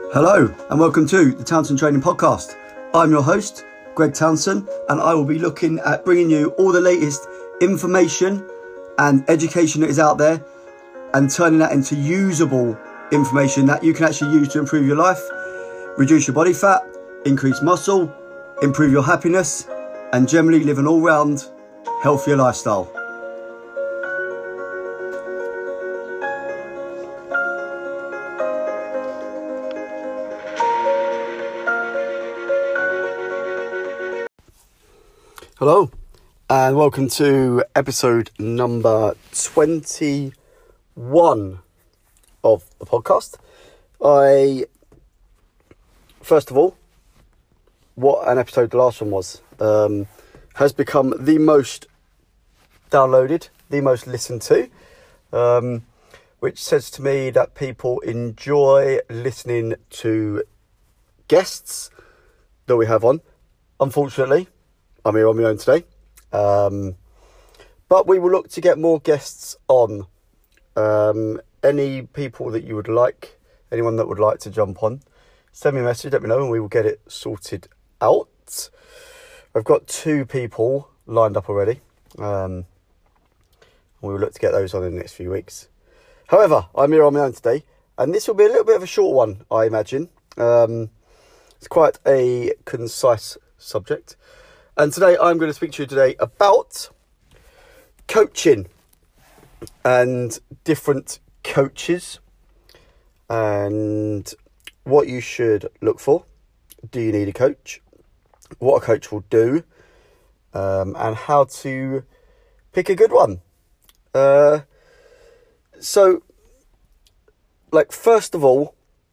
Hello and welcome to the Townsend Training Podcast. I'm your host, Greg Townsend, and I will be looking at bringing you all the latest information and education that is out there and turning that into usable information that you can actually use to improve your life, reduce your body fat, increase muscle, improve your happiness, and generally live an all-round healthier lifestyle. Hello and welcome to episode number 21 of the podcast. First of all, what an episode the last one was. Has become the most downloaded, the most listened to, which says to me that people enjoy listening to guests that we have on. Unfortunately, I'm here on my own today, but we will look to get more guests on. Any people that you would like, anyone that would like to jump on, send me a message, let me know, and we will get it sorted out. I've got 2 people lined up already. We will look to get those on in the next few weeks. However, I'm here on my own today, and this will be a little bit of a short one, I imagine. It's quite a concise subject. And today I'm going to speak to you today about coaching and different coaches and what you should look for. Do you need a coach? What a coach will do, and how to pick a good one. So, first of all,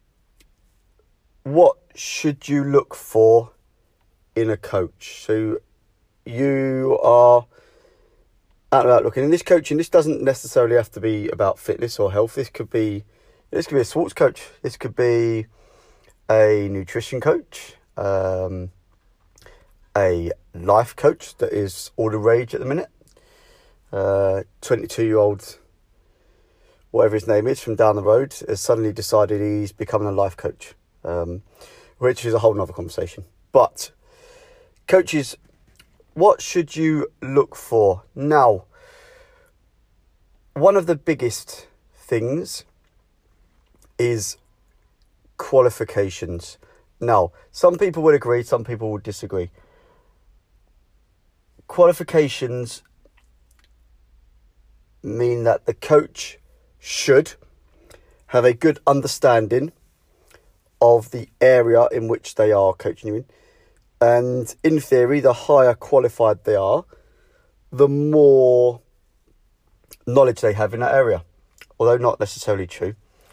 what should you look for in a coach? So you are out and about looking, and this coaching, this doesn't necessarily have to be about fitness or health. This could be a sports coach. This could be a nutrition coach, a life coach that is all the rage at the minute. 22-year-old, whatever his name is, from down the road has suddenly decided he's becoming a life coach, which is a whole nother conversation. But coaches, what should you look for? Now, one of the biggest things is qualifications. Now, some people would agree, some people would disagree. Qualifications mean that the coach should have a good understanding of the area in which they are coaching you in. And in theory, the higher qualified they are, the more knowledge they have in that area. Although not necessarily true.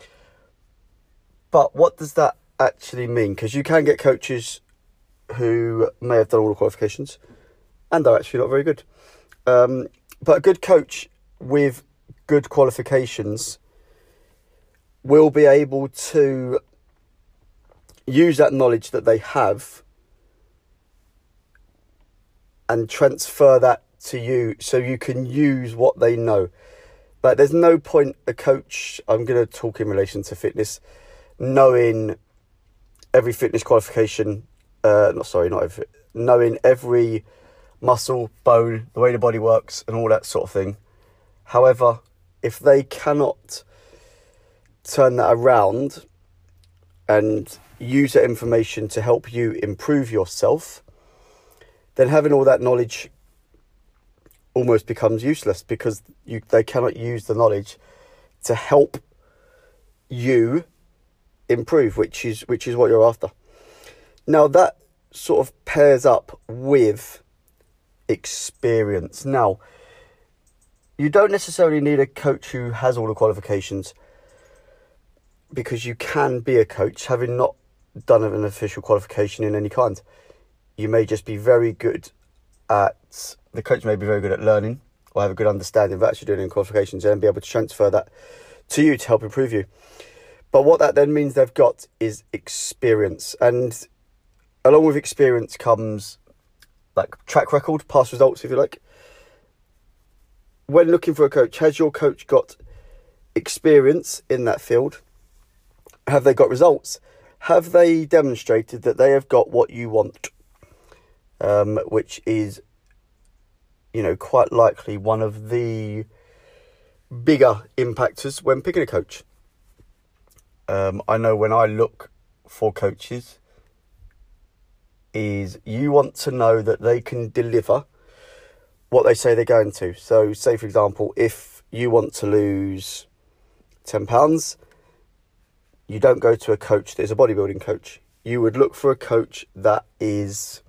But what does that actually mean? Because you can get coaches who may have done all the qualifications and are actually not very good. But a good coach with good qualifications will be able to use that knowledge that they have and transfer that to you so you can use what they know. But there's no point a coach, I'm going to talk in relation to fitness, knowing every fitness qualification, knowing every muscle, bone, the way the body works and all that sort of thing. However, if they cannot turn that around and use that information to help you improve yourself, then having all that knowledge almost becomes useless, because they cannot use the knowledge to help you improve, which is what you're after. Now, that sort of pairs up with experience. Now, you don't necessarily need a coach who has all the qualifications, because you can be a coach having not done an official qualification in any kind. You may just be very good at, the coach may be very good at learning or have a good understanding of actually doing qualifications and be able to transfer that to you to help improve you. But what that then means they've got is experience. And along with experience comes track record, past results, if you like. When looking for a coach, has your coach got experience in that field? Have they got results? have they demonstrated that they have got what you want? Which is, quite likely one of the bigger impactors when picking a coach. I know when I look for coaches, is you want to know that they can deliver what they say they're going to. So say, for example, if you want to lose £10, you don't go to a coach that is a bodybuilding coach. You would look for a coach that is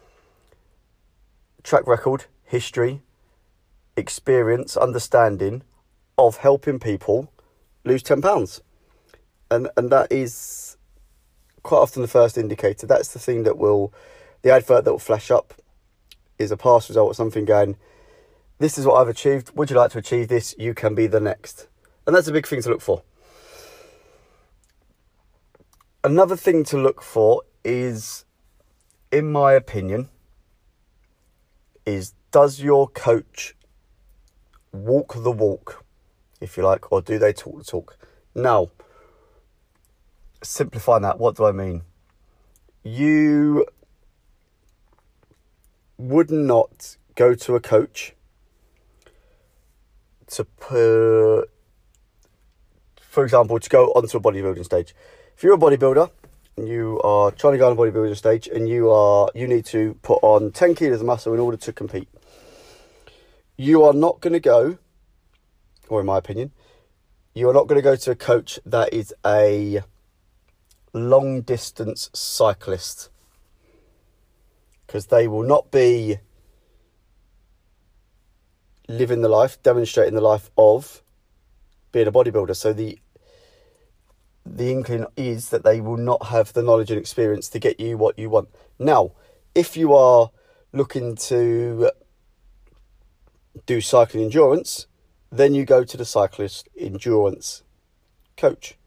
track record, history, experience, understanding of helping people lose £10. And that is quite often the first indicator. That's the thing the advert that will flash up is a past result or something going, this is what I've achieved. Would you like to achieve this? You can be the next. And that's a big thing to look for. Another thing to look for is, in my opinion, is does your coach walk the walk, if you like, or do they talk the talk? Now, simplifying that, what do I mean? You would not go to a coach to put, for example, to go onto a bodybuilding stage. If you're a bodybuilder and you are trying to go on a bodybuilding stage and you need to put on 10 kilos of muscle in order to compete, you are not going to go, or in my opinion, you are not going to go to a coach that is a long distance cyclist, because they will not be living the life, demonstrating the life of being a bodybuilder. So the inkling is that they will not have the knowledge and experience to get you what you want. Now, if you are looking to do cycling endurance, then you go to the cyclist endurance coach.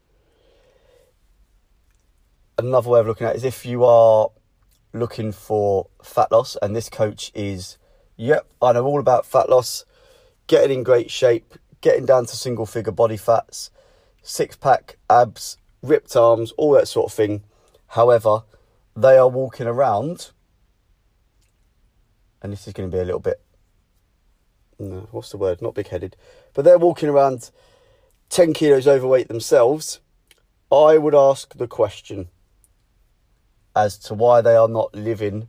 Another way of looking at it is if you are looking for fat loss, and this coach is, I know all about fat loss, getting in great shape, getting down to single figure body fats, six-pack, abs, ripped arms, all that sort of thing. However, they are walking around, and this is going to be a little bit, what's the word? Not big-headed. But they're walking around 10 kilos overweight themselves. I would ask the question as to why they are not living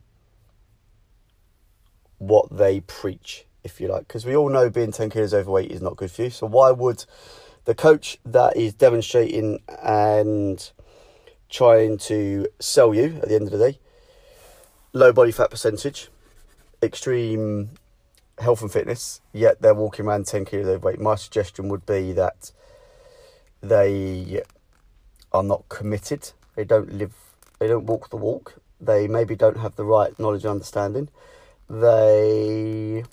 what they preach, if you like. Because we all know being 10 kilos overweight is not good for you. So why would the coach that is demonstrating and trying to sell you, at the end of the day, low body fat percentage, extreme health and fitness, yet they're walking around 10 kilos overweight? My suggestion would be that they are not committed. They don't walk the walk. They maybe don't have the right knowledge and understanding. They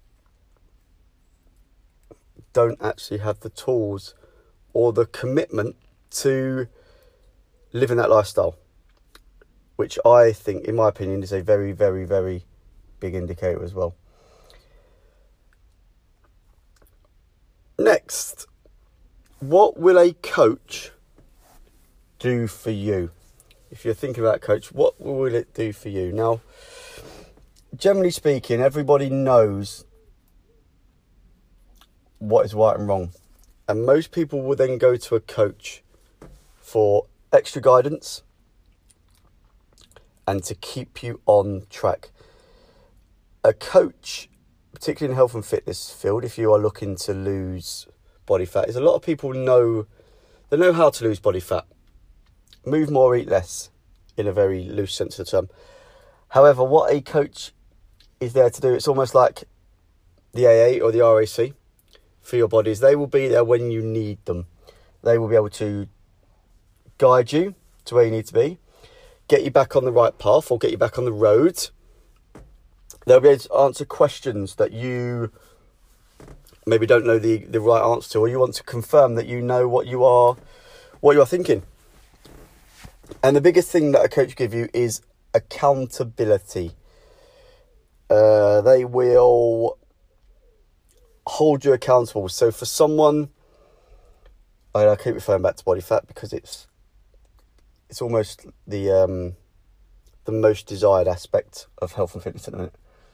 don't actually have the tools or the commitment to living that lifestyle, which I think, in my opinion, is a very, very, very big indicator as well. Next, what will a coach do for you? If you're thinking about a coach, what will it do for you? Now, generally speaking, everybody knows what is right and wrong. And most people will then go to a coach for extra guidance and to keep you on track. A coach, particularly in the health and fitness field, if you are looking to lose body fat, is a lot of people know how to lose body fat. Move more, eat less, in a very loose sense of the term. However, what a coach is there to do, it's almost like the AA or the RAC for your bodies. They will be there when you need them. They will be able to guide you to where you need to be, get you back on the right path or get you back on the road. They'll be able to answer questions that you maybe don't know the right answer to, or you want to confirm that you know what you are thinking. And the biggest thing that a coach give you is accountability. They will hold you accountable. So for someone, I keep referring back to body fat because it's it's almost the most desired aspect of health and fitness at the minute.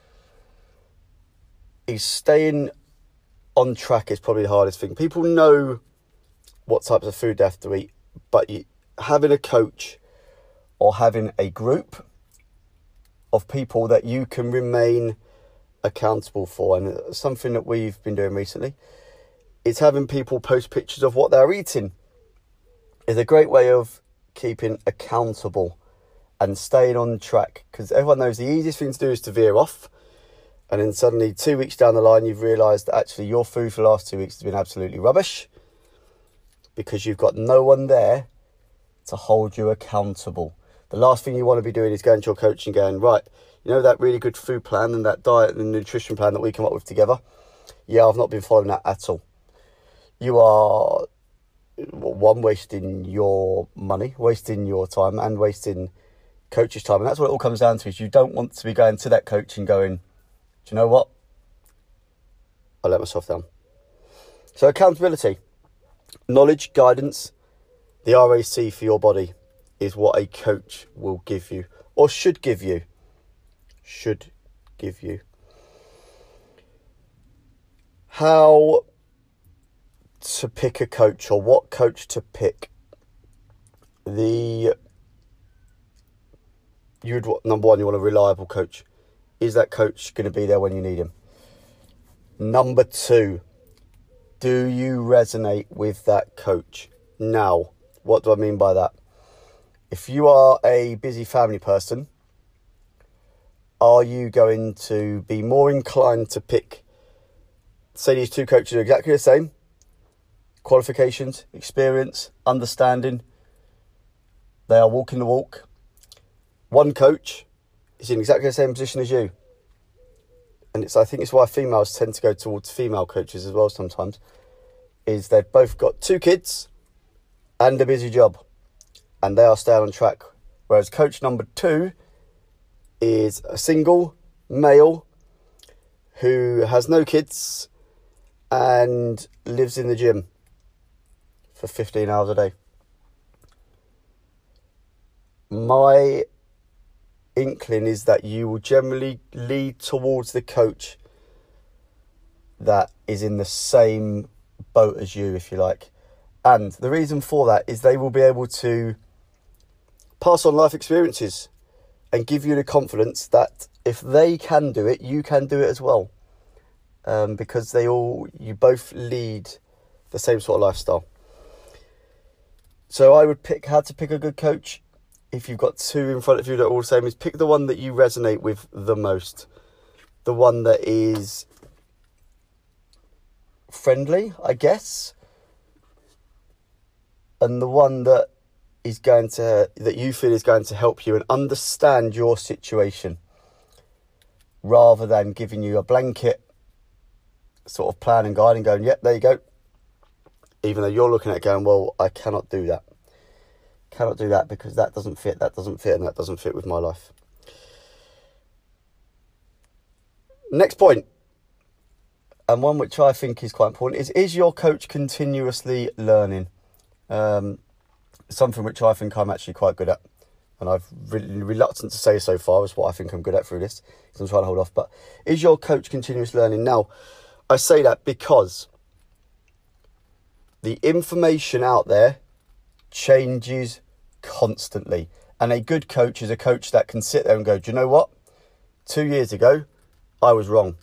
Is staying on track is probably the hardest thing. People know what types of food they have to eat, but having a coach or having a group of people that you can remain accountable for, and something that we've been doing recently is having people post pictures of what they're eating. Is a great way of keeping accountable and staying on track, because everyone knows the easiest thing to do is to veer off, and then suddenly 2 weeks down the line you've realised that actually your food for the last 2 weeks has been absolutely rubbish because you've got no one there to hold you accountable. The last thing you want to be doing is going to your coach and going, right, you know that really good food plan and that diet and nutrition plan that we come up with together? Yeah, I've not been following that at all. You are, one, wasting your money, wasting your time, and wasting coach's time. And that's what it all comes down to, is you don't want to be going to that coach and going, do you know what? I let myself down. So accountability, knowledge, guidance, the RAC for your body is what a coach will give you, or should give you. Should give you. How to pick a coach, or what coach to pick. Number one, you want a reliable coach. Is that coach going to be there when you need him? Number two, do you resonate with that coach? Now, what do I mean by that? If you are a busy family person, are you going to be more inclined to pick, say these two coaches are exactly the same, qualifications, experience, understanding, they are walking the walk. One coach is in exactly the same position as you. And I think it's why females tend to go towards female coaches as well sometimes, is they've both got 2 kids and a busy job, and they are staying on track. Whereas coach number 2 is a single male who has no kids and lives in the gym for 15 hours a day. My inkling is that you will generally lead towards the coach that is in the same boat as you, if you like. And the reason for that is they will be able to pass on life experiences and give you the confidence that if they can do it, you can do it as well. Because you both lead the same sort of lifestyle. So I would pick how to pick a good coach. If you've got 2 in front of you that are all the same, is pick the one that you resonate with the most. The one that is friendly, I guess. And the one that you feel is going to help you and understand your situation, rather than giving you a blanket sort of plan and guide and going, yep, there you go. Even though you're looking at it going, well, I cannot do that. Cannot do that because that doesn't fit, and that doesn't fit with my life. Next point, and one which I think is quite important, is your coach continuously learning? Something which I think I'm actually quite good at, and I've really reluctant to say so far is what I think I'm good at through this, because I'm trying to hold off. But is your coach continuously learning? Now, I say that because the information out there changes constantly, and a good coach is a coach that can sit there and go, do you know what, 2 years ago I was wrong,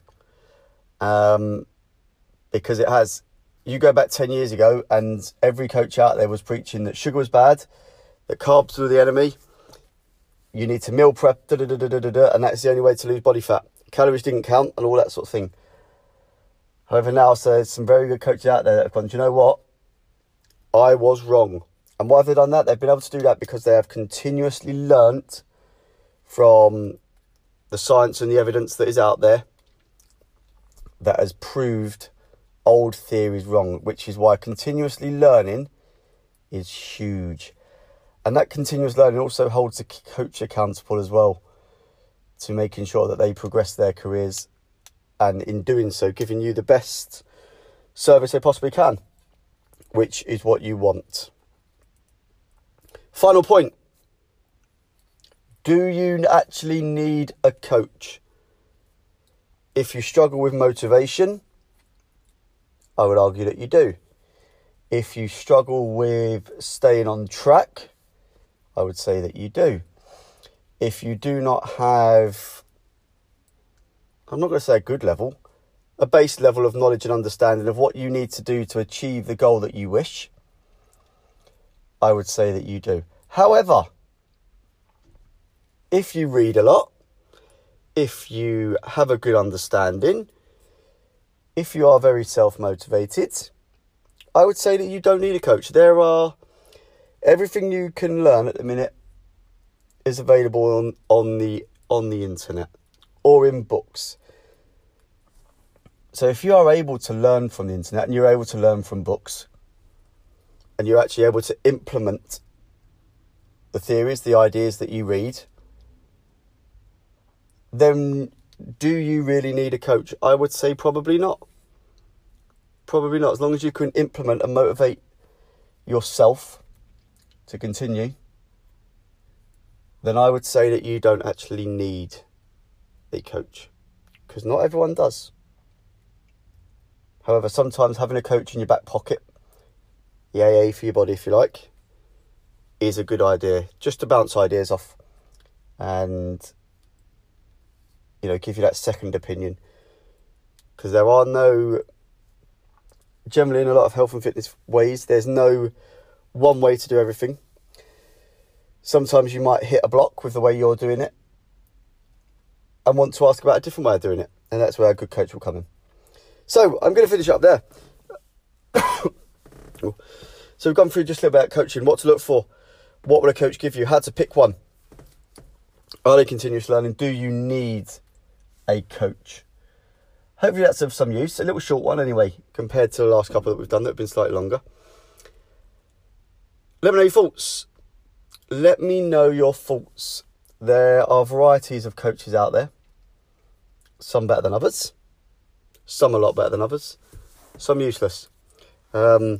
because it has. You go back 10 years ago and every coach out there was preaching that sugar was bad, that carbs were the enemy, you need to meal prep, and that's the only way to lose body fat, calories didn't count, and all that sort of thing. However, now so there's some very good coaches out there that have gone, do you know what, I was wrong. And why have they done that? They've been able to do that because they have continuously learnt from the science and the evidence that is out there that has proved old theories wrong, which is why continuously learning is huge. And that continuous learning also holds the coach accountable as well, to making sure that they progress their careers, and in doing so giving you the best service they possibly can, which is what you want. Final point, Do you actually need a coach? If you struggle with motivation, I would argue that you do. If you struggle with staying on track, I would say that you do. If you do not have, I'm not going to say a good level, a base level of knowledge and understanding of what you need to do to achieve the goal that you wish, I would say that you do. However, if you read a lot, if you have a good understanding, if you are very self-motivated, I would say that you don't need a coach. Everything you can learn at the minute is available on the internet or in books. So if you are able to learn from the internet and you're able to learn from books and you're actually able to implement the theories, the ideas that you read, then do you really need a coach? I would say probably not. Probably not. As long as you can implement and motivate yourself to continue, then I would say that you don't actually need a coach, because not everyone does. However, sometimes having a coach in your back pocket, the AA for your body if you like, is a good idea, just to bounce ideas off and, you know, give you that second opinion. Because there are generally in a lot of health and fitness ways, there's no one way to do everything. Sometimes you might hit a block with the way you're doing it and want to ask about a different way of doing it. And that's where a good coach will come in. So I'm going to finish up there. So we've gone through just a little bit about coaching, what to look for, what will a coach give you, how to pick one. Are they continuous learning? Do you need a coach? Hopefully that's of some use. A little short one anyway, compared to the last couple that we've done that have been slightly longer. Let me know your thoughts. Let me know your thoughts. There are varieties of coaches out there. Some better than others. Some a lot better than others. Some useless. But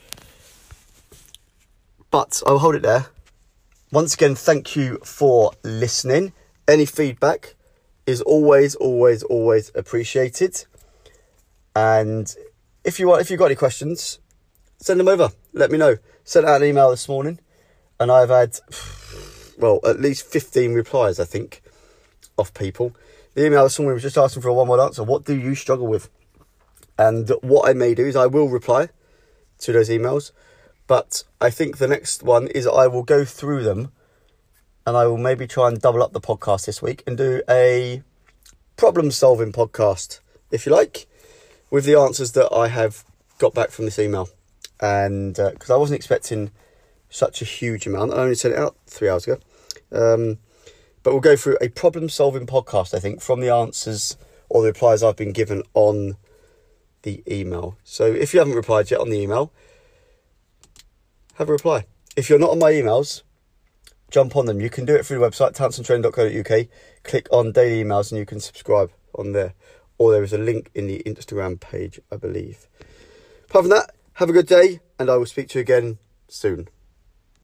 I'll hold it there. Once again, thank you for listening. Any feedback is always appreciated. And if you've got any questions, send them over. Let me know. Sent out an email this morning, and I've had, at least 15 replies, I think, of people. The email this morning was just asking for a one-word answer. What do you struggle with? And what I may do is I will reply to those emails. But I think the next one is I will go through them, and I will maybe try and double up the podcast this week and do a problem-solving podcast, if you like, with the answers that I have got back from this email. And because I wasn't expecting such a huge amount, I only sent it out 3 hours ago. But we'll go through a problem-solving podcast, I think, from the answers or the replies I've been given on the email. So if you haven't replied yet on the email, have a reply. If you're not on my emails, jump on them. You can do it through the website, townsendtraining.co.uk. Click on daily emails and you can subscribe on there. Or there is a link in the Instagram page, I believe. Apart from that, have a good day, and I will speak to you again soon.